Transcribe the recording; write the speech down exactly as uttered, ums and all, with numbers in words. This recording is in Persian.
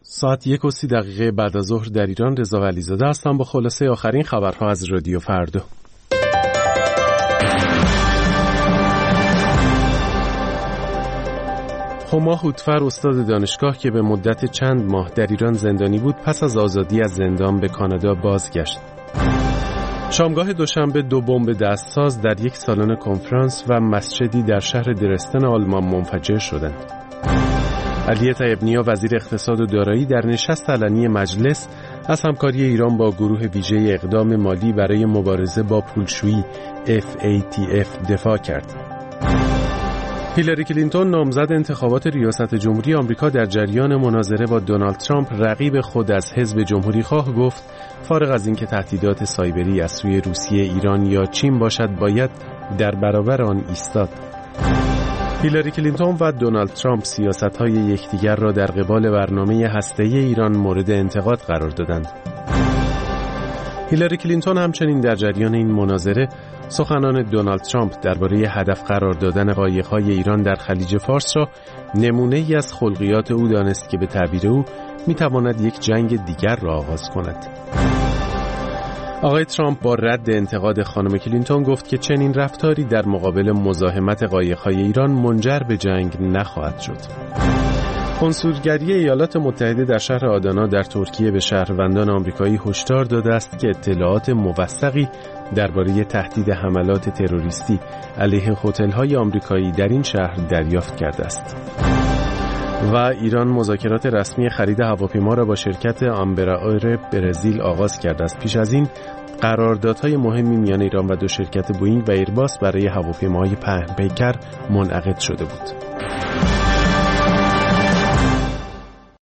ساعت یک و سی دقیقه بعد از ظهر در ایران. رضا ولیزاده هستم با خلاصه آخرین خبرها از رادیو فردا. هما هوتفر، استاد دانشگاه که به مدت چند ماه در ایران زندانی بود، پس از آزادی از زندان به کانادا بازگشت. شامگاه دوشنبه دو بمب دستساز در یک سالن کنفرانس و مسجدی در شهر درستن آلمان منفجر شدند. علی طیب‌نیا، وزیر اقتصاد و دارایی، در نشست علنی مجلس از همکاری ایران با گروه ویژه اقدام مالی برای مبارزه با پولشویی اف ای تی اف دفاع کرد. هیلاری کلینتون، نامزد انتخابات ریاست جمهوری آمریکا، در جریان مناظره با دونالد ترامپ، رقیب خود از حزب جمهوری‌خواه، گفت فارغ از اینکه تهدیدات سایبری از سوی روسیه، ایران یا چین باشد، باید در برابر آن ایستاد. هیلاری کلینتون و دونالد ترامپ سیاست‌های یکدیگر را در قبال برنامه هسته‌ای ایران مورد انتقاد قرار دادند. هیلاری کلینتون همچنین در جریان این مناظره سخنان دونالد ترامپ درباره هدف قرار دادن قایق‌های ایران در خلیج فارس را نمونه‌ای از خلقیات او دانست که به تعبیر او می‌تواند یک جنگ دیگر را آغاز کند. آقای ترامپ با رد انتقاد خانم کلینتون گفت که چنین رفتاری در مقابل مزاحمت قایق‌های ایران منجر به جنگ نخواهد شد. کنسولگری ایالات متحده در شهر آدانا در ترکیه به شهروندان آمریکایی هشدار داده است که اطلاعات موثقی درباره تهدید حملات تروریستی علیه هتل‌های آمریکایی در این شهر دریافت کرده است. و ایران مذاکرات رسمی خرید هواپیما را با شرکت امبرایر برزیل آغاز کرده است. پیش از این قراردادهای مهمی میان ایران و دو شرکت بوئینگ و ایرباس برای هواپیماهای پهن پیکر منعقد شده بود.